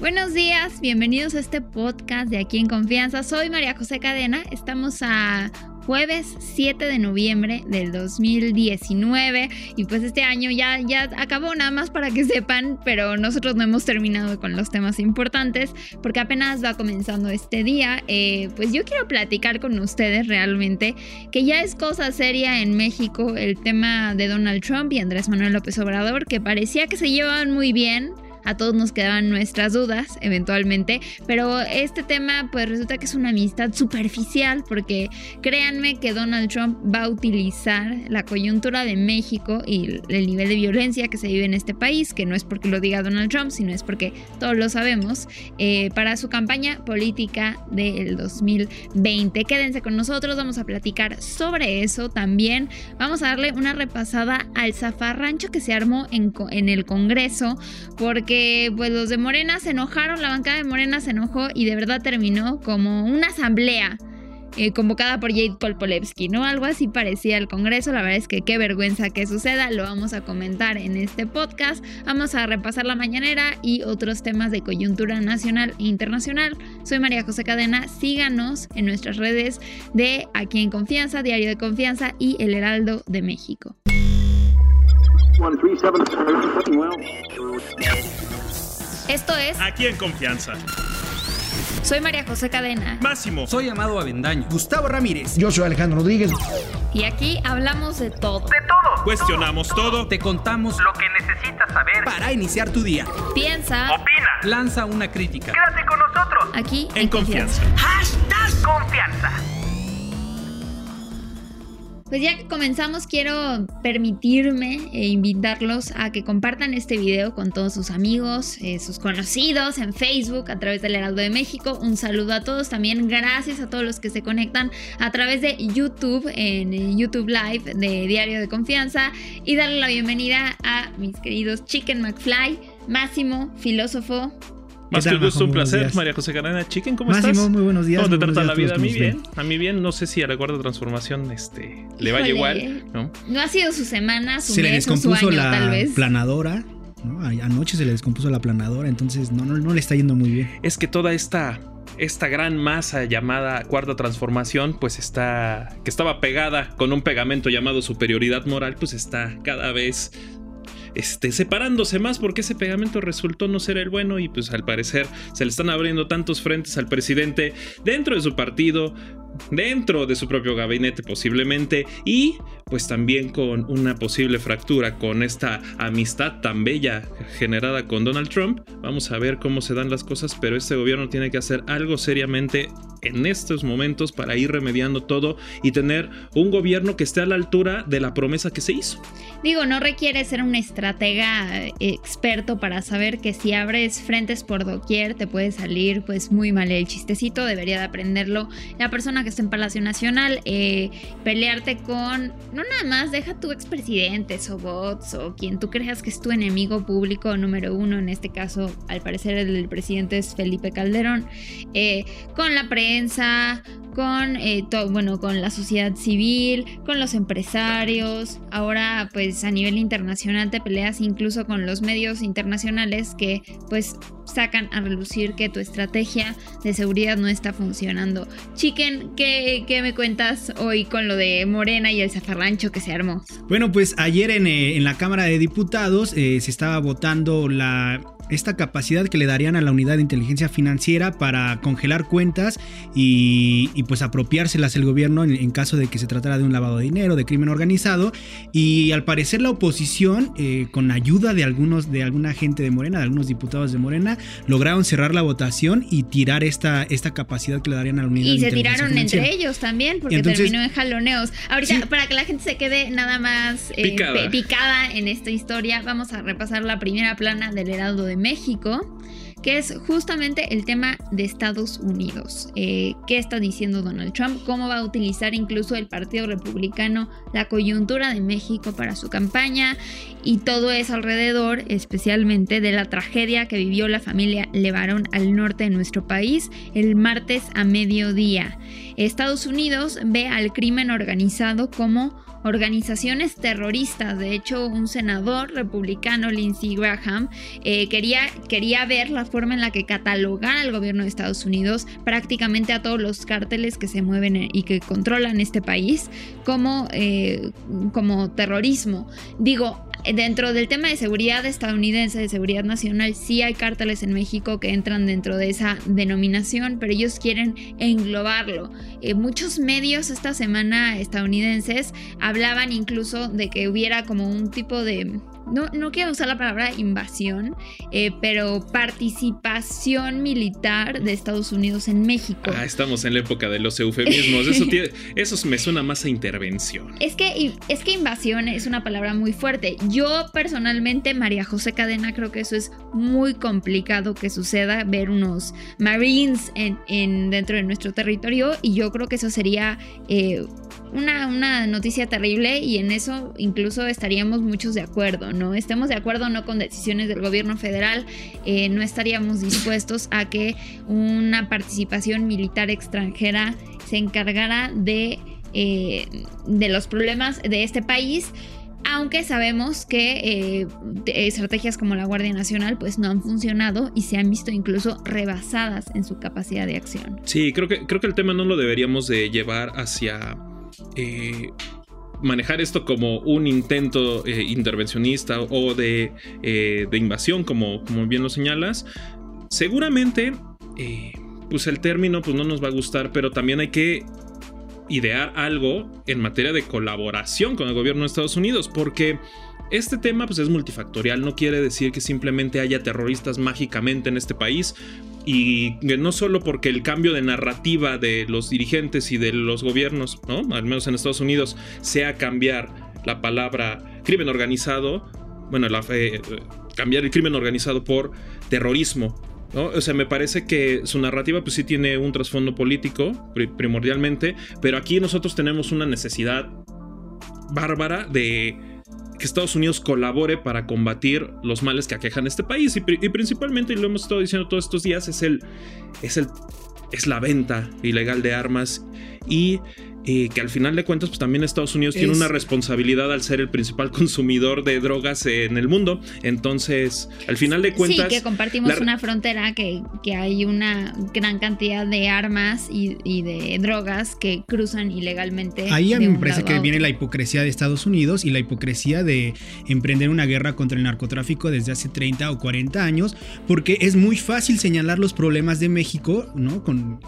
Buenos días, bienvenidos a este podcast de Aquí en Confianza. Soy María José Cadena, estamos a jueves 7 de noviembre del 2019 y pues este año ya acabó, nada más para que sepan, pero nosotros no hemos terminado con los temas importantes porque apenas va comenzando este día. Pues yo quiero platicar con ustedes realmente que ya es cosa seria en México el tema de Donald Trump y Andrés Manuel López Obrador, que parecía que se llevaban muy bien. A todos nos quedaban nuestras dudas eventualmente, pero este tema pues resulta que es una amistad superficial, porque créanme que Donald Trump va a utilizar la coyuntura de México y el nivel de violencia que se vive en este país, que no es porque lo diga Donald Trump, sino es porque todos lo sabemos, para su campaña política del 2020. Quédense con nosotros, vamos a platicar sobre eso también. Vamos a darle una repasada al zafarrancho que se armó en el Congreso, porque pues los de Morena se enojaron, la bancada de Morena se enojó y de verdad terminó como una asamblea convocada por Jade Kolpolevsky, ¿no? Algo así parecía el Congreso. La verdad es que qué vergüenza que suceda, lo vamos a comentar en este podcast. Vamos a repasar la mañanera y otros temas de coyuntura nacional e internacional. Soy María José Cadena, síganos en nuestras redes de Aquí en Confianza, Diario de Confianza y El Heraldo de México. Esto es Aquí en Confianza. Soy María José Cadena. Máximo. Soy Amado Avendaño. Gustavo Ramírez. Yo soy Alejandro Rodríguez. Y aquí hablamos de todo. De todo. Cuestionamos todo. Te contamos lo que necesitas saber Para iniciar tu día. Piensa. Opina. Lanza una crítica. Quédate con nosotros. Aquí En Confianza. #Confianza. Pues ya que comenzamos, quiero permitirme invitarlos a que compartan este video con todos sus amigos, sus conocidos en Facebook, a través del Heraldo de México. Un saludo a todos también, gracias a todos los que se conectan a través de YouTube, en YouTube Live de Diario de Confianza, y darle la bienvenida a mis queridos Chicken McFly, Máximo, filósofo. Más que gusto, un placer, María José Cadena. Chicken, ¿cómo estás? Máximo, muy buenos días. ¿Cómo te trata la vida? A mí bien. bien. A mí bien. No sé si a la cuarta transformación le vaya igual, ¿no? No ha sido su semana, su Se le mes o su descompuso año, la tal vez. planadora, ¿no? Anoche se le descompuso la planadora, entonces no le está yendo muy bien. Es que toda esta gran masa llamada cuarta transformación, pues que estaba pegada con un pegamento llamado superioridad moral, pues está cada vez separándose más, porque ese pegamento resultó no ser el bueno, y pues al parecer se le están abriendo tantos frentes al presidente dentro de su partido, dentro de su propio gabinete posiblemente, y pues también con una posible fractura con esta amistad tan bella generada con Donald Trump. Vamos a ver cómo se dan las cosas, pero este gobierno tiene que hacer algo seriamente en estos momentos para ir remediando todo y tener un gobierno que esté a la altura de la promesa que se hizo. Digo, no requiere ser un estratega experto para saber que si abres frentes por doquier te puede salir pues muy mal el chistecito. Debería de aprenderlo la persona que está en Palacio Nacional. Pelearte con, no nada más, deja tu expresidente o bots o quien tú creas que es tu enemigo público número uno. En este caso, al parecer el presidente es Felipe Calderón. Con la prensa, con la sociedad civil, con los empresarios. Ahora pues a nivel internacional te peleas incluso con los medios internacionales que pues sacan a relucir que tu estrategia de seguridad no está funcionando. Chicken, ¿qué me cuentas hoy con lo de Morena y el zafarrancho que se armó? Bueno, pues ayer en la Cámara de Diputados se estaba votando esta capacidad que le darían a la Unidad de Inteligencia Financiera para congelar cuentas y pues apropiárselas el gobierno en caso de que se tratara de un lavado de dinero, de crimen organizado. Y al parecer la oposición, con ayuda de alguna gente de Morena, de algunos diputados de Morena, lograron cerrar la votación y tirar esta capacidad que le darían a la Unidad de Inteligencia Financiera. Y se tiraron entre ellos también, porque entonces terminó en jaloneos. Ahorita, sí, para que la gente se quede nada más picada en esta historia, vamos a repasar la primera plana del Heraldo de México, que es justamente el tema de Estados Unidos. ¿Qué está diciendo Donald Trump? ¿Cómo va a utilizar incluso el Partido Republicano la coyuntura de México para su campaña? Y todo eso alrededor, especialmente de la tragedia que vivió la familia Levarón al norte de nuestro país el martes a mediodía. Estados Unidos ve al crimen organizado como organizaciones terroristas. De hecho, un senador republicano, Lindsey Graham, quería ver la forma en la que catalogara el gobierno de Estados Unidos prácticamente a todos los cárteles que se mueven y que controlan este país como terrorismo. Digo, dentro del tema de seguridad estadounidense, de seguridad nacional, sí hay cárteles en México que entran dentro de esa denominación, pero ellos quieren englobarlo. Muchos medios esta semana estadounidenses hablaban incluso de que hubiera como un tipo de... No quiero usar la palabra invasión, pero participación militar de Estados Unidos en México. Estamos en la época de los eufemismos. Eso me suena más a intervención. Es que invasión es una palabra muy fuerte. Yo personalmente, María José Cadena, creo que eso es muy complicado que suceda, ver unos Marines dentro de nuestro territorio, y yo creo que eso sería una noticia terrible, y en eso incluso estaríamos muchos de acuerdo, ¿no? Estemos de acuerdo o no con decisiones del gobierno federal, no estaríamos dispuestos a que una participación militar extranjera se encargara de los problemas de este país, aunque sabemos que estrategias como la Guardia Nacional pues no han funcionado y se han visto incluso rebasadas en su capacidad de acción. Sí, creo que el tema no lo deberíamos de llevar hacia... manejar esto como un intento intervencionista o de invasión, como bien lo señalas. Seguramente pues el término pues no nos va a gustar, pero también hay que idear algo en materia de colaboración con el gobierno de Estados Unidos, porque este tema pues es multifactorial. No quiere decir que simplemente haya terroristas mágicamente en este país, y no solo porque el cambio de narrativa de los dirigentes y de los gobiernos, ¿no?, al menos en Estados Unidos, sea cambiar la palabra crimen organizado, cambiar el crimen organizado por terrorismo, ¿no? O sea, me parece que su narrativa pues sí tiene un trasfondo político primordialmente, pero aquí nosotros tenemos una necesidad bárbara de que Estados Unidos colabore para combatir los males que aquejan este país, y principalmente, y lo hemos estado diciendo todos estos días, es la venta ilegal de armas, y que al final de cuentas pues también Estados Unidos tiene una responsabilidad al ser el principal consumidor de drogas en el mundo. Entonces, al final de cuentas... Sí, que compartimos una frontera, que hay una gran cantidad de armas y de drogas que cruzan ilegalmente. Ahí a mí me parece que viene la hipocresía de Estados Unidos y la hipocresía de emprender una guerra contra el narcotráfico desde hace 30 o 40 años, porque es muy fácil señalar los problemas de México, ¿no?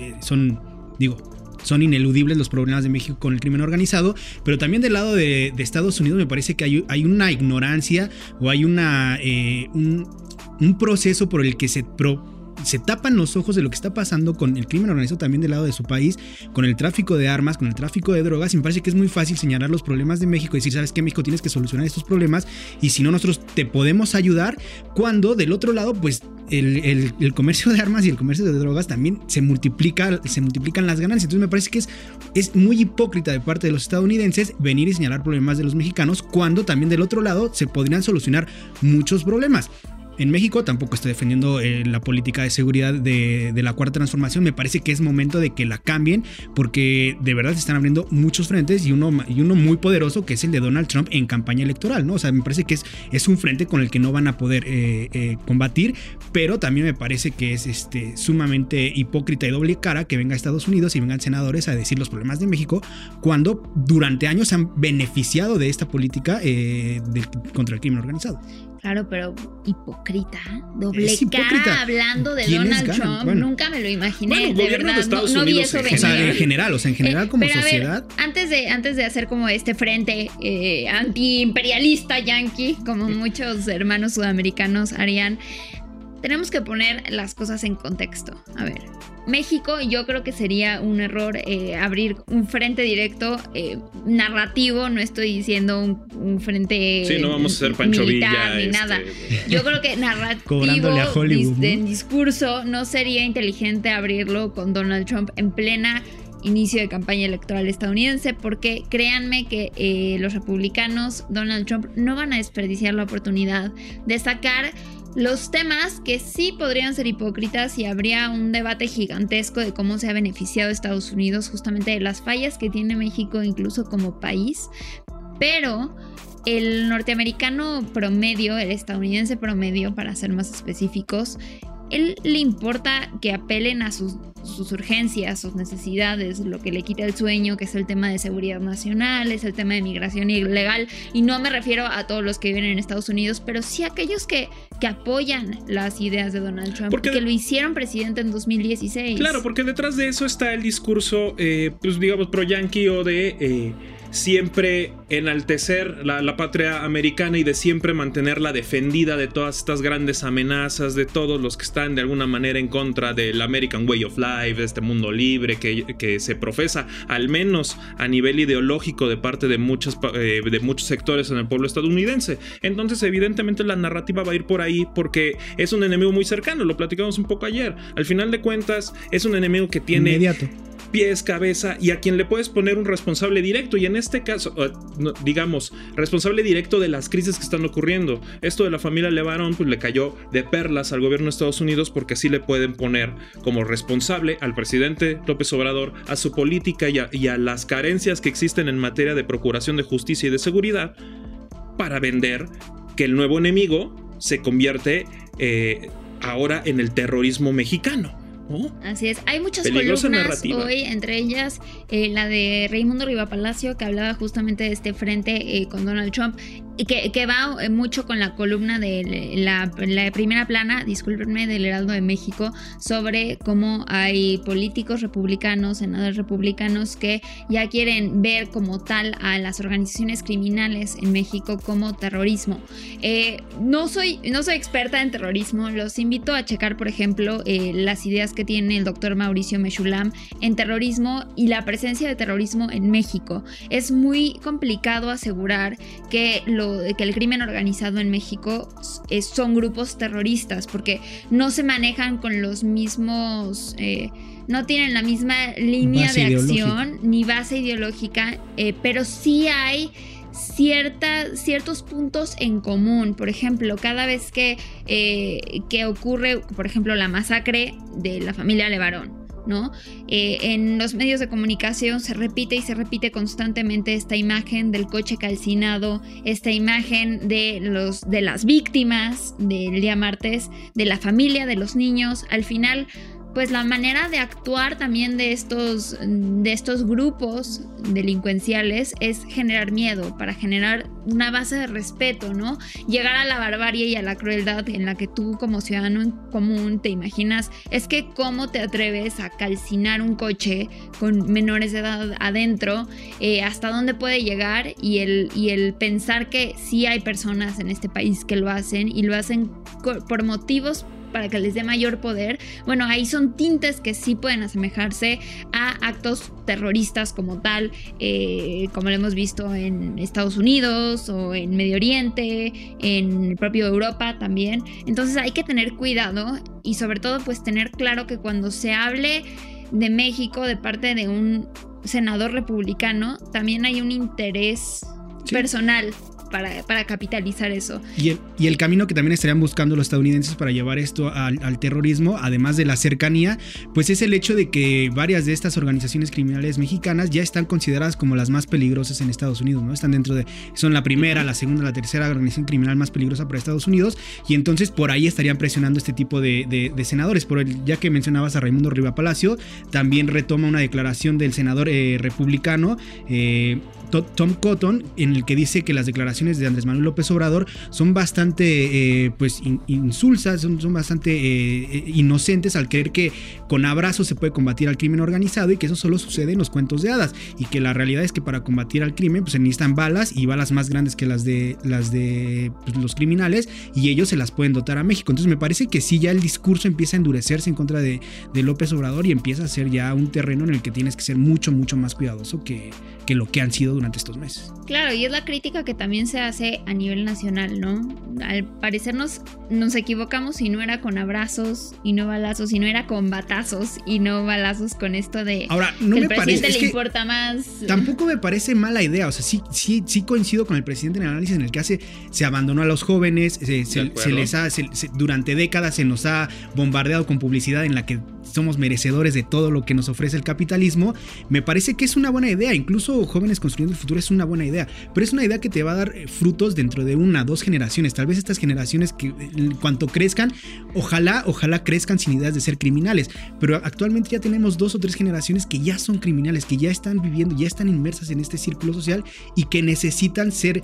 Son ineludibles los problemas de México con el crimen organizado, pero también del lado de Estados Unidos me parece que hay una ignorancia o hay un proceso por el que se tapan los ojos de lo que está pasando con el crimen organizado también del lado de su país, con el tráfico de armas, con el tráfico de drogas. Y me parece que es muy fácil señalar los problemas de México y decir, ¿sabes qué? México, tienes que solucionar estos problemas, y si no, nosotros te podemos ayudar, cuando del otro lado pues el comercio de armas y el comercio de drogas también se multiplican las ganancias. Entonces me parece que es muy hipócrita de parte de los estadounidenses venir y señalar problemas de los mexicanos, cuando también del otro lado se podrían solucionar muchos problemas. En México tampoco estoy defendiendo la política de seguridad de la Cuarta Transformación. Me parece que es momento de que la cambien, porque de verdad se están abriendo muchos frentes, y uno muy poderoso, que es el de Donald Trump en campaña electoral, ¿no? O sea, me parece que es un frente con el que no van a poder combatir, pero también me parece que es sumamente hipócrita y doble cara que venga a Estados Unidos y vengan senadores a decir los problemas de México, cuando durante años se han beneficiado de esta política contra el crimen organizado. Claro, pero hipócrita, doble cara, hablando de Donald Trump. Bueno, nunca me lo imaginé, de verdad, de Estados no vi Unidos, eso venir. O sea, en general como pero sociedad. A ver, antes de hacer como este frente antiimperialista yanqui, como muchos hermanos sudamericanos harían, tenemos que poner las cosas en contexto. A ver, México, yo creo que sería un error abrir un frente directo narrativo. No estoy diciendo un frente no vamos a ser Pancho militar Villa, ni nada. Yo creo que narrativo a Hollywood, en discurso no sería inteligente abrirlo con Donald Trump en plena inicio de campaña electoral estadounidense, porque créanme que los republicanos, Donald Trump, no van a desperdiciar la oportunidad de sacar los temas que sí podrían ser hipócritas, y habría un debate gigantesco de cómo se ha beneficiado Estados Unidos justamente de las fallas que tiene México incluso como país, Pero el norteamericano promedio, el estadounidense promedio, para ser más específicos, él le importa que apelen a sus urgencias, sus necesidades, lo que le quita el sueño, que es el tema de seguridad nacional, es el tema de migración ilegal, y no me refiero a todos los que viven en Estados Unidos, pero sí a aquellos que apoyan las ideas de Donald Trump, porque que lo hicieron presidente en 2016. Claro, porque detrás de eso está el discurso, pues digamos, pro-yankee o de siempre enaltecer la patria americana y de siempre mantenerla defendida de todas estas grandes amenazas, de todos los que están de alguna manera en contra del American Way of Life, de este mundo libre que se profesa, al menos a nivel ideológico, de parte de muchos sectores en el pueblo estadounidense. Entonces, evidentemente, la narrativa va a ir por ahí porque es un enemigo muy cercano, lo platicamos un poco ayer. Al final de cuentas, es un enemigo que tiene inmediato, pies, cabeza, y a quien le puedes poner un responsable directo, y en este caso, digamos, responsable directo de las crisis que están ocurriendo. Esto de la familia LeBaron pues le cayó de perlas al gobierno de Estados Unidos, porque sí le pueden poner como responsable al presidente López Obrador, a su política y a las carencias que existen en materia de procuración de justicia y de seguridad, para vender que el nuevo enemigo se convierte ahora en el terrorismo mexicano. Así es, hay muchas peligrosa columnas narrativa hoy, entre ellas la de Raimundo Rivapalacio, que hablaba justamente de este frente con Donald Trump, y que va mucho con la columna de la primera plana, discúlpenme, del Heraldo de México, sobre cómo hay políticos republicanos, senadores republicanos, que ya quieren ver como tal a las organizaciones criminales en México como terrorismo. No soy experta en terrorismo, los invito a checar, por ejemplo, las ideas que tiene el doctor Mauricio Mechulam en terrorismo y la presencia de terrorismo en México. Es muy complicado asegurar que el crimen organizado en México son grupos terroristas, porque no se manejan con los mismos, no tienen la misma línea base de acción ni base ideológica, pero sí hay ciertos puntos en común. Por ejemplo, cada vez que ocurre, por ejemplo, la masacre de la familia LeBaron, ¿no? En los medios de comunicación se repite y se repite constantemente esta imagen del coche calcinado, esta imagen de las víctimas del día martes, de la familia, de los niños. Al final, pues la manera de actuar también de estos grupos delincuenciales es generar miedo, para generar una base de respeto, ¿no? Llegar a la barbarie y a la crueldad en la que tú, como ciudadano en común, te imaginas, es que cómo te atreves a calcinar un coche con menores de edad adentro, hasta dónde puede llegar, y el pensar que sí hay personas en este país que lo hacen, y lo hacen por motivos para que les dé mayor poder. Bueno, ahí son tintes que sí pueden asemejarse a actos terroristas como tal, como lo hemos visto en Estados Unidos o en Medio Oriente, en el propio Europa también. Entonces hay que tener cuidado, y sobre todo pues tener claro que cuando se hable de México de parte de un senador republicano, también hay un interés personal para capitalizar eso. Y el camino que también estarían buscando los estadounidenses para llevar esto al terrorismo, además de la cercanía, pues es el hecho de que varias de estas organizaciones criminales mexicanas ya están consideradas como las más peligrosas en Estados Unidos, ¿no? Están son la primera, la segunda, la tercera organización criminal más peligrosa para Estados Unidos, y entonces por ahí estarían presionando este tipo de senadores. Ya que mencionabas a Raimundo Rivapalacio, también retoma una declaración del senador republicano Tom Cotton, en el que dice que las declaraciones de Andrés Manuel López Obrador son bastante insulsas, son bastante inocentes, al creer que con abrazos se puede combatir al crimen organizado, y que eso solo sucede en los cuentos de hadas, y que la realidad es que para combatir al crimen pues se necesitan balas, y balas más grandes que las de pues, los criminales, y ellos se las pueden dotar a México. Entonces me parece que sí, ya el discurso empieza a endurecerse en contra de López Obrador, y empieza a ser ya un terreno en el que tienes que ser mucho, mucho más cuidadoso que lo que han sido durante estos meses. Claro, y es la crítica que también se hace a nivel nacional, ¿no? Al parecer nos equivocamos, y no era con abrazos y no balazos, y no era con batazos y no balazos, con esto de ahora, no que me el presidente parece, le importa más. Tampoco me parece mala idea, o sea, sí coincido con el presidente en el análisis en el que se abandonó a los jóvenes, durante décadas se nos ha bombardeado con publicidad en la que somos merecedores de todo lo que nos ofrece el capitalismo, me parece que es una buena idea. Incluso Jóvenes Construyendo el Futuro es una buena idea, pero es una idea que te va a dar frutos dentro de 1 o 2 generaciones. Tal vez estas generaciones que en cuanto crezcan, ojalá crezcan sin ideas de ser criminales, pero actualmente ya tenemos 2 o 3 generaciones que ya son criminales, que ya están viviendo, ya están inmersas en este círculo social y que necesitan ser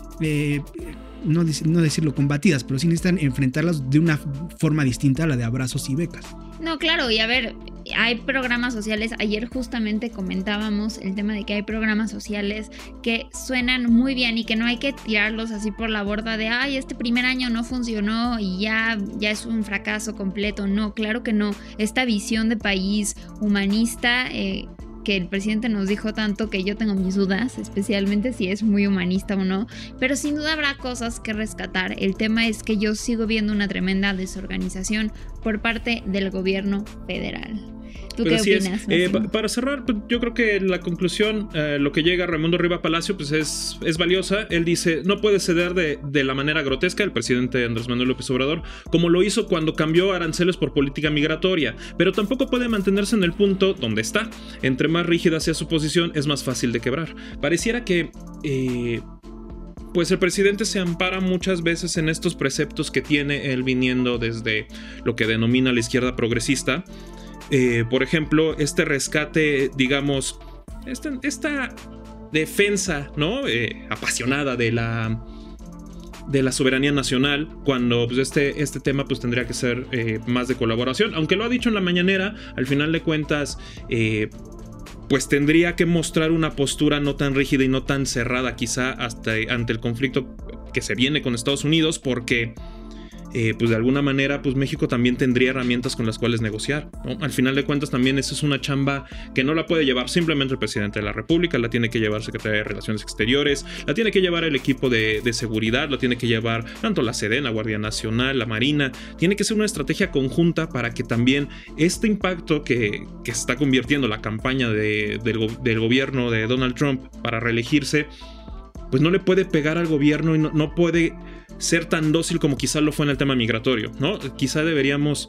no decirlo combatidas, pero sí necesitan enfrentarlas de una forma distinta a la de abrazos y becas. No, claro, y a ver, hay programas sociales, ayer justamente comentábamos el tema de que hay programas sociales que suenan muy bien y que no hay que tirarlos así por la borda de, ay, este primer año no funcionó y ya es un fracaso completo. No, claro que no. Esta visión de país humanista, que el presidente nos dijo tanto, que yo tengo mis dudas, especialmente si es muy humanista o no, pero sin duda habrá cosas que rescatar. El tema es que yo sigo viendo una tremenda desorganización por parte del gobierno federal. ¿Tú qué opinas? Para cerrar, pues, yo creo que la conclusión, lo que llega a Raimundo Riva Palacio, pues es valiosa. Él dice, no puede ceder de la manera grotesca el presidente Andrés Manuel López Obrador, como lo hizo cuando cambió aranceles por política migratoria, pero tampoco puede mantenerse en el punto donde está. Entre más rígida sea su posición, es más fácil de quebrar. Pareciera que pues el presidente se ampara muchas veces en estos preceptos que tiene él viniendo desde lo que denomina la izquierda progresista. Por ejemplo, este rescate, digamos, esta defensa, ¿no? Apasionada de la soberanía nacional, cuando pues, este tema pues tendría que ser más de colaboración, aunque lo ha dicho en la mañanera. Al final de cuentas, pues tendría que mostrar una postura no tan rígida y no tan cerrada quizá ante el conflicto que se viene con Estados Unidos, porque pues de alguna manera pues México también tendría herramientas con las cuales negociar, ¿no? Al final de cuentas también esa es una chamba que no la puede llevar simplemente el presidente de la República, la tiene que llevar Secretaría de Relaciones Exteriores, la tiene que llevar el equipo de seguridad, la tiene que llevar tanto la Sedena, Guardia Nacional, la Marina. Tiene que ser una estrategia conjunta para que también este impacto que está convirtiendo la campaña del gobierno de Donald Trump para reelegirse, pues no le puede pegar al gobierno y no puede ser tan dócil como quizá lo fue en el tema migratorio, ¿no? Quizá deberíamos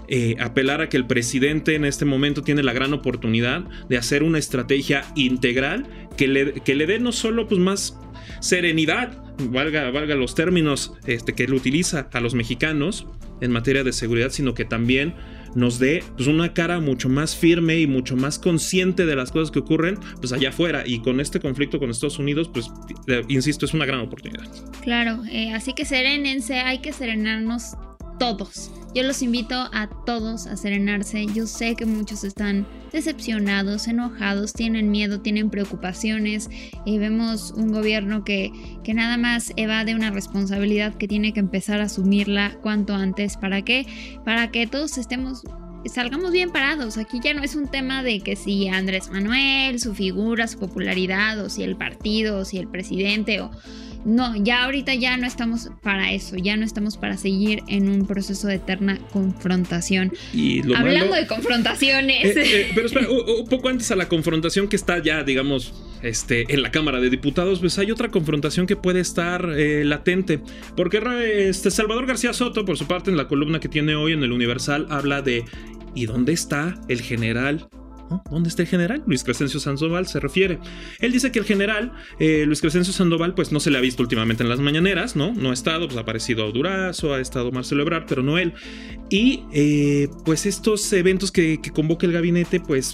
apelar a que el presidente en este momento tiene la gran oportunidad de hacer una estrategia integral que le dé no solo pues más serenidad, valga los términos que él utiliza a los mexicanos en materia de seguridad, sino que también nos dé pues una cara mucho más firme y mucho más consciente de las cosas que ocurren pues allá afuera. Y con este conflicto con Estados Unidos, pues insisto, es una gran oportunidad. Claro, así que serénense, hay que serenarnos todos. Yo los invito a todos a serenarse. Yo sé que muchos están decepcionados, enojados, tienen miedo, tienen preocupaciones. Vemos un gobierno que nada más evade una responsabilidad que tiene que empezar a asumirla cuanto antes. ¿Para qué? Para que todos salgamos bien parados. Aquí ya no es un tema de que si Andrés Manuel, su figura, su popularidad, o si el partido, o si el presidente, o... No, ya ahorita ya no estamos para eso, ya no estamos para seguir en un proceso de eterna confrontación. Y hablando de confrontaciones. Pero espera, un poco antes a la confrontación que está ya, digamos, en la Cámara de Diputados, pues hay otra confrontación que puede estar latente. Porque Salvador García Soto, por su parte, en la columna que tiene hoy en el Universal, habla de ¿y dónde está el general? ¿No? ¿Dónde está el general? Luis Crescencio Sandoval se refiere. Él dice que el general Luis Crescencio Sandoval pues no se le ha visto últimamente en las mañaneras, ¿no? No ha estado, pues ha aparecido Durazo, ha estado Marcelo Ebrard, pero no él. Y pues estos eventos que convoca el gabinete pues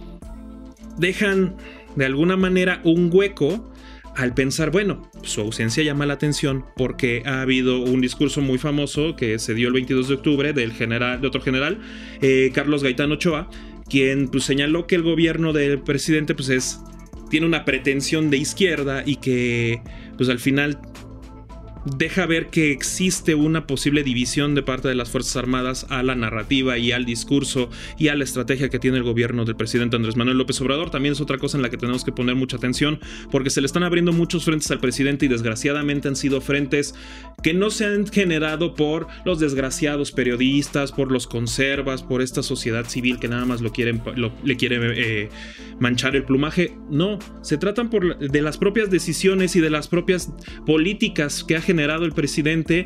dejan de alguna manera un hueco al pensar, bueno, su ausencia llama la atención porque ha habido un discurso muy famoso que se dio el 22 de octubre de otro general, Carlos Gaitán Ochoa, quien pues señaló que el gobierno del presidente pues tiene una pretensión de izquierda y que pues al final deja ver que existe una posible división de parte de las Fuerzas Armadas a la narrativa y al discurso y a la estrategia que tiene el gobierno del presidente Andrés Manuel López Obrador. También es otra cosa en la que tenemos que poner mucha atención porque se le están abriendo muchos frentes al presidente y desgraciadamente han sido frentes que no se han generado por los desgraciados periodistas, por los conservas, por esta sociedad civil que nada más le quiere manchar el plumaje. No, se tratan de las propias decisiones y de las propias políticas que ha generado el presidente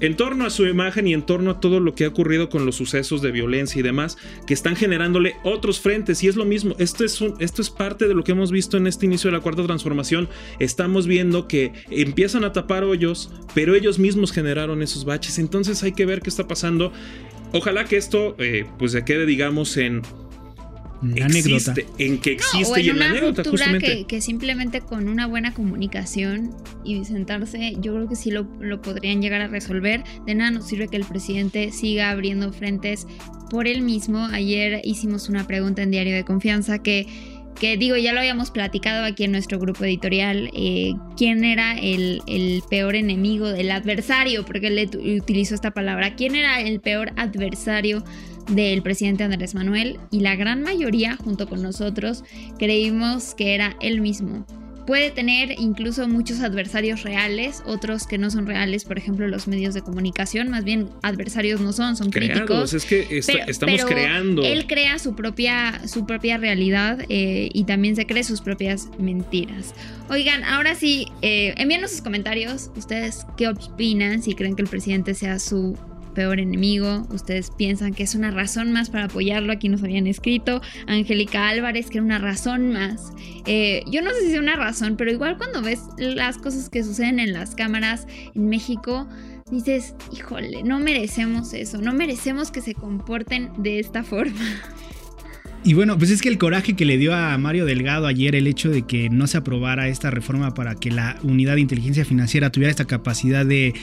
en torno a su imagen y en torno a todo lo que ha ocurrido con los sucesos de violencia y demás, que están generándole otros frentes. Y es lo mismo, esto es parte de lo que hemos visto en este inicio de la Cuarta Transformación. Estamos viendo que empiezan a tapar hoyos, pero ellos mismos generaron esos baches. Entonces hay que ver qué está pasando. Ojalá que esto pues se quede, digamos, en anécdota. En que existe o en y en la una anécdota, ruptura justamente. que simplemente con una buena comunicación y sentarse, yo creo que sí lo podrían llegar a resolver. De nada nos sirve que el presidente siga abriendo frentes por él mismo. Ayer hicimos una pregunta en Diario de Confianza que digo, ya lo habíamos platicado aquí en nuestro grupo editorial, quién era el peor enemigo del adversario, porque él utilizó esta palabra. ¿Quién era el peor adversario del presidente Andrés Manuel? Y la gran mayoría, junto con nosotros, creímos que era él mismo. Puede tener incluso muchos adversarios reales, otros que no son reales, por ejemplo los medios de comunicación, más bien adversarios no son críticos. Es que estamos creando. Él crea su propia realidad y también se cree sus propias mentiras. Oigan, ahora sí, envíenos sus comentarios. ¿Ustedes qué opinan? Si creen que el presidente sea su peor enemigo, ustedes piensan que es una razón más para apoyarlo. Aquí nos habían escrito Angélica Álvarez que era una razón más. Yo no sé si es una razón, pero igual cuando ves las cosas que suceden en las cámaras en México, dices, híjole, no merecemos eso, no merecemos que se comporten de esta forma. Y bueno, pues es que el coraje que le dio a Mario Delgado ayer el hecho de que no se aprobara esta reforma para que la unidad de inteligencia financiera tuviera esta capacidad de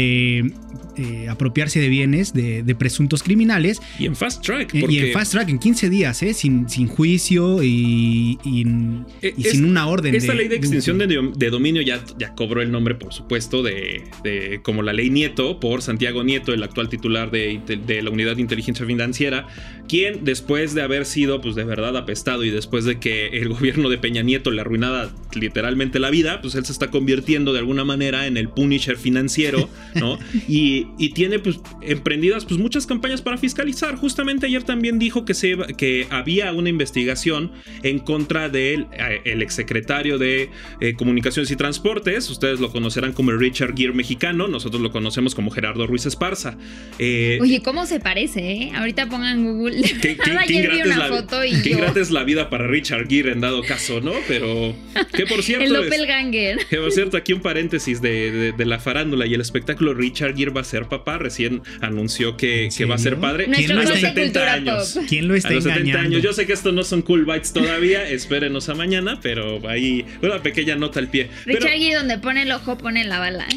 apropiarse de bienes de presuntos criminales. Y en fast track. Y en fast track, en 15 días, sin juicio y sin una orden. Esta ley de extinción de dominio ya cobró el nombre, por supuesto, de como la ley Nieto, por Santiago Nieto, el actual titular de la unidad de inteligencia financiera, quien después de haber sido pues de verdad apestado y después de que el gobierno de Peña Nieto le arruinaba literalmente la vida, pues él se está convirtiendo de alguna manera en el Punisher financiero, ¿no? y tiene pues emprendidas pues muchas campañas para fiscalizar. Justamente ayer también dijo que había una investigación en contra del exsecretario de Comunicaciones y Transportes. Ustedes lo conocerán como el Richard Gere mexicano, nosotros lo conocemos como Gerardo Ruiz Esparza. Oye, ¿cómo se parece? Ahorita pongan Google. Ayer vi una foto y qué ingrata es la vida para Richard Gere en dado caso, ¿no? Pero que por cierto el doppelganger. Que por cierto, aquí un paréntesis de la farándula y el espectáculo. Richard Gere va a ser papá, recién anunció que va a ser padre. ¿Quién a los 70 años. Pop. ¿Quién lo está engañando? A los 70 años. Yo sé que esto no son cool bites todavía, espérenos a mañana, pero ahí una pequeña nota al pie. Richard Gere donde pone el ojo pone la bala.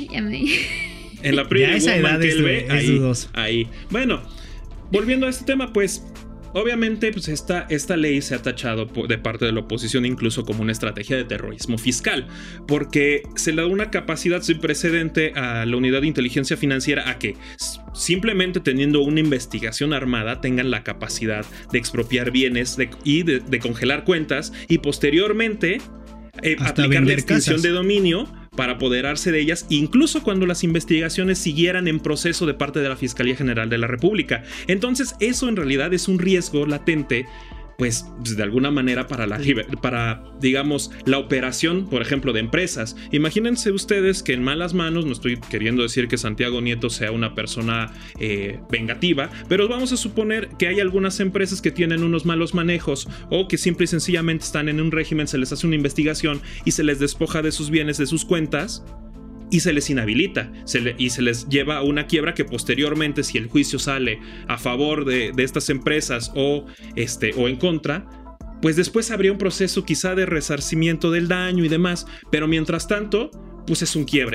En la Pretty Woman que él ve, ahí. Bueno, volviendo a este tema, pues obviamente pues esta ley se ha tachado de parte de la oposición incluso como una estrategia de terrorismo fiscal, porque se le da una capacidad sin precedente a la unidad de inteligencia financiera a que simplemente teniendo una investigación armada tengan la capacidad de expropiar bienes y de congelar cuentas y posteriormente aplicar la extinción de dominio para apoderarse de ellas, incluso cuando las investigaciones siguieran en proceso de parte de la Fiscalía General de la República. Entonces, eso en realidad es un riesgo latente, pues de alguna manera para digamos, la operación, por ejemplo, de empresas. Imagínense ustedes que en malas manos, no estoy queriendo decir que Santiago Nieto sea una persona vengativa, pero vamos a suponer que hay algunas empresas que tienen unos malos manejos o que simple y sencillamente están en un régimen, se les hace una investigación y se les despoja de sus bienes, de sus cuentas, y se les inhabilita y se les lleva a una quiebra que posteriormente, si el juicio sale a favor de estas empresas o en contra, pues después habría un proceso quizá de resarcimiento del daño y demás, pero mientras tanto pues es un quiebre,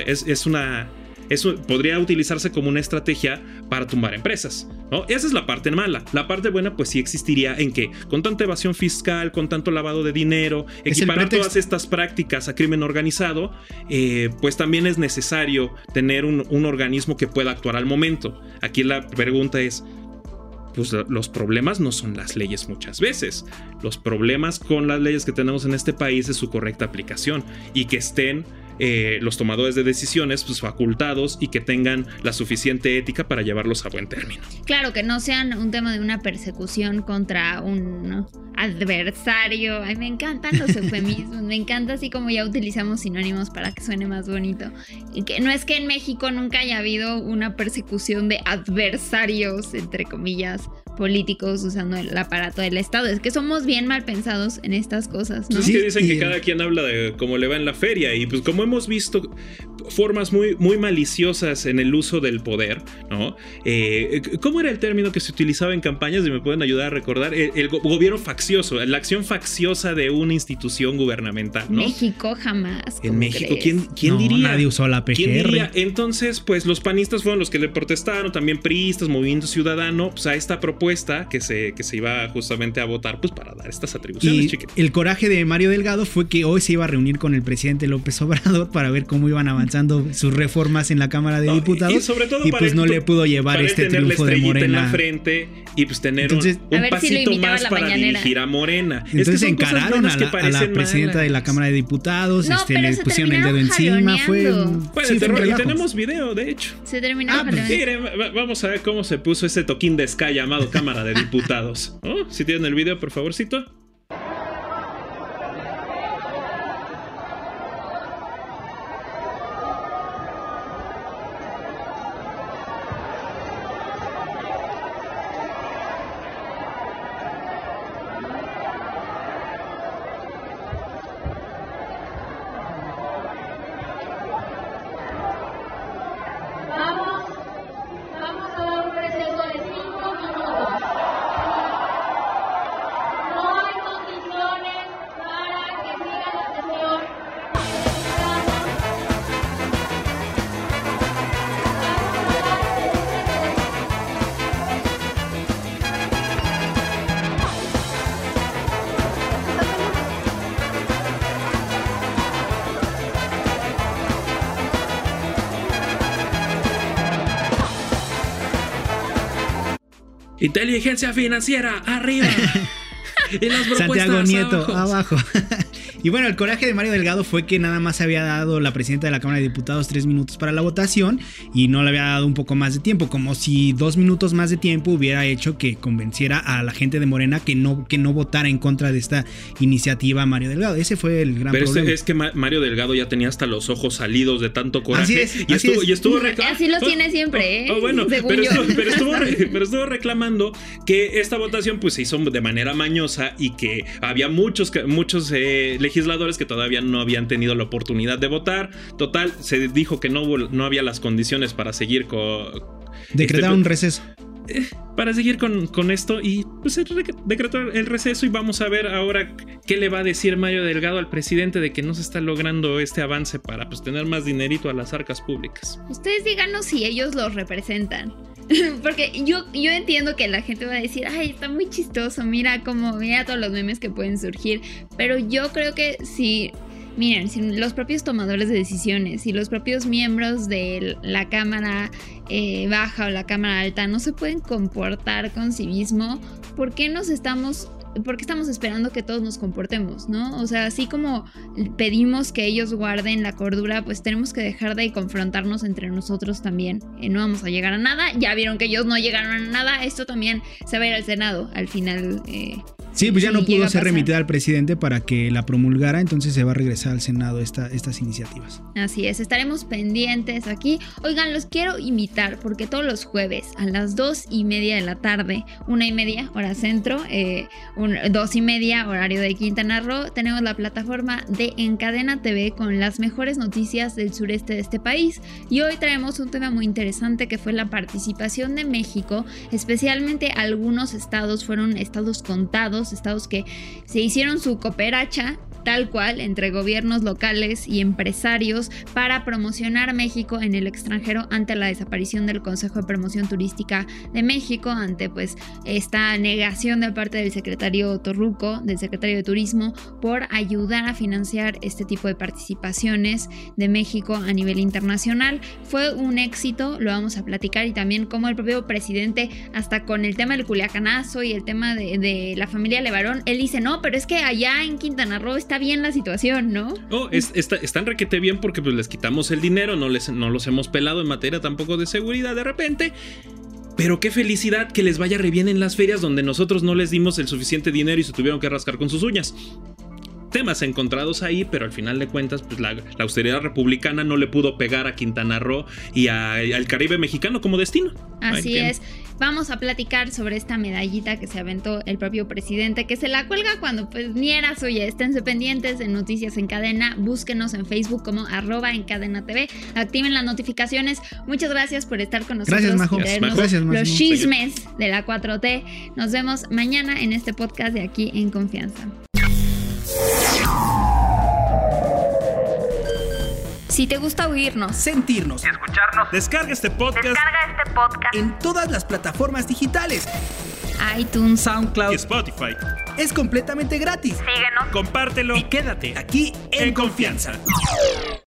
eso podría utilizarse como una estrategia para tumbar empresas, ¿no? Esa es la parte mala. La parte buena pues sí existiría en que con tanta evasión fiscal, con tanto lavado de dinero, equiparar todas estas prácticas a crimen organizado, pues también es necesario tener un organismo que pueda actuar al momento. Aquí la pregunta es, pues los problemas no son las leyes muchas veces. Los problemas con las leyes que tenemos en este país es su correcta aplicación y que estén los tomadores de decisiones pues facultados y que tengan la suficiente ética para llevarlos a buen término. Claro, que no sean un tema de una persecución contra un adversario. Ay, me encantan los eufemismos, me encanta así como ya utilizamos sinónimos para que suene más bonito. Y que no es que en México nunca haya habido una persecución de adversarios, entre comillas, políticos usando el aparato del Estado. Es que somos bien mal pensados en estas cosas, ¿no? Es que dicen que cada quien habla de cómo le va en la feria, y pues como hemos visto formas muy, muy maliciosas en el uso del poder, ¿no? ¿Cómo era el término que se utilizaba en campañas? Si me pueden ayudar a recordar. El gobierno faccioso, la acción facciosa de una institución gubernamental, ¿no? México jamás. En México, crees? ¿quién No, diría? nadie usó la PGR. ¿Quién diría? Entonces, pues los panistas fueron los que le protestaron, también priistas, Movimiento Ciudadano, pues a esta propuesta que se iba justamente a votar, pues para dar estas atribuciones, Y chiquitos. el coraje de Mario Delgado fue que hoy se iba a reunir con el presidente López Obrador para ver cómo iban avanzando sus reformas en la Cámara de Diputados. Y sobre todo y pues no le pudo llevar para este tener la triunfo de estrellita en la Morena. frente y pues tener Entonces, a un ver si lo pasito imitaba más la para mañanera. dirigir a Morena. Entonces son cosas encararon buenas a que la parecen presidenta malas. de la Cámara de Diputados, No, pero le se pusieron el dedo terminaron encima. Fue jaloneando. Bueno, sí, el fue un terror, y relajo. tenemos video, de hecho. Se terminó pues, Miren, vamos a ver cómo se puso ese toquín de Sky llamado Cámara de Diputados. ¿Oh? Si tienen el video, por favorcito. Vamos a dar un receso de 5 minutos. No hay condiciones para que siga la sesión. Inteligencia financiera, arriba. Y las propuestas Santiago Nieto, abajo. abajo. Y bueno, el coraje de Mario Delgado fue que nada más había dado la presidenta de la Cámara de Diputados 3 minutos para la votación y no le había dado un poco más de tiempo, como si 2 minutos más de tiempo hubiera hecho que convenciera a la gente de Morena que no votara en contra de esta iniciativa a Mario Delgado. Ese fue el gran Pero problema. es que Mario Delgado ya tenía hasta los ojos salidos de tanto coraje. Así es, y así estuvo Así lo tiene siempre, ¿eh? Bueno, Según pero yo. estuvo reclamando que esta votación pues se hizo de manera mañosa y que había muchos legisladores que todavía no habían tenido la oportunidad de votar. Total, se dijo que no había las condiciones para seguir con... Decretaron un receso. Para seguir con esto y pues se decretó el receso y vamos a ver ahora qué le va a decir Mario Delgado al presidente de que no se está logrando este avance para pues tener más dinerito a las arcas públicas. Ustedes díganos si ellos los representan. Porque yo entiendo que la gente va a decir, ay, está muy chistoso, mira todos los memes que pueden surgir. Pero yo creo que si los propios tomadores de decisiones y los propios miembros de la Cámara Baja o la Cámara Alta no se pueden comportar con civismo, ¿por qué estamos esperando que todos nos comportemos, ¿no? O sea, así como pedimos que ellos guarden la cordura, pues tenemos que dejar de confrontarnos entre nosotros también. No vamos a llegar a nada. Ya vieron que ellos no llegaron a nada. Esto también se va a ir al Senado al final. Sí, pues ya no pudo ser pasar. remitida al presidente para que la promulgara, entonces se va a regresar al Senado estas iniciativas. Así es, estaremos pendientes aquí. Oigan, los quiero invitar porque todos los jueves a las 2:30 de la tarde, 1:30 hora centro, 2:30 horario de Quintana Roo, tenemos la plataforma de Encadena TV con las mejores noticias del sureste de este país. Y hoy traemos un tema muy interesante que fue la participación de México, especialmente algunos estados, fueron estados contados, estados que se hicieron su cooperacha tal cual entre gobiernos locales y empresarios para promocionar México en el extranjero ante la desaparición del Consejo de Promoción Turística de México, ante pues esta negación de parte del secretario Torruco, del secretario de Turismo, por ayudar a financiar este tipo de participaciones de México a nivel internacional. Fue un éxito, lo vamos a platicar, y también como el propio presidente, hasta con el tema del Culiacanazo y el tema de la familia Levarón, él dice, no, pero es que allá en Quintana Roo está bien la situación, ¿no? Oh, están requete bien porque pues les quitamos el dinero, no los hemos pelado en materia tampoco de seguridad de repente. Pero qué felicidad que les vaya re bien en las ferias donde nosotros no les dimos el suficiente dinero y se tuvieron que rascar con sus uñas. Temas encontrados ahí, pero al final de cuentas, pues la austeridad republicana no le pudo pegar a Quintana Roo y al Caribe mexicano como destino. Así es. Vamos a platicar sobre esta medallita que se aventó el propio presidente, que se la cuelga cuando pues ni era suya. Esténse pendientes en Noticias en Cadena. Búsquenos en Facebook como @encadenatv. Activen las notificaciones. Muchas gracias por estar con nosotros. Gracias, Majo. Y traernos Gracias, Majo. los chismes de la 4T. Nos vemos mañana en este podcast de Aquí en Confianza. Si te gusta oírnos, Sentirnos Y escucharnos. Descarga este podcast. Descarga este podcast. en todas las plataformas digitales. iTunes, SoundCloud. Spotify. Es completamente gratis. Síguenos. Compártelo. Y quédate Aquí en Confianza.